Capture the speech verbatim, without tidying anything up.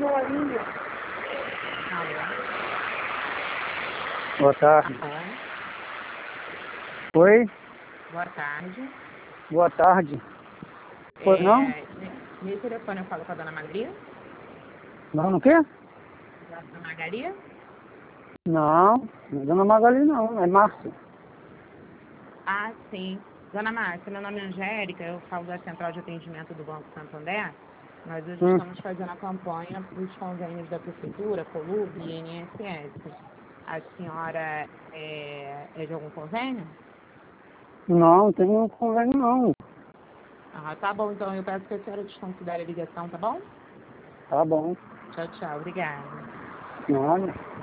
Alô? Boa tarde. Alô? Oi? Boa tarde. Boa tarde. Pois não? É, nesse telefone eu falo com a dona Maria? Não, no quê? Dona Maria? Não, não é Dona Magali não, é Márcio. Ah, sim. Dona Márcia, meu nome é Angélica, eu falo da Central de Atendimento do Banco Santander. Nós hoje Hum. estamos fazendo a campanha dos convênios da Prefeitura, Colub e I N S S. A senhora é, é de algum convênio? Não, não tem nenhum convênio não. Ah, tá bom, então eu peço que a senhora desconsidere a ligação, tá bom? Tá bom. Tchau, tchau. Obrigada. Nada.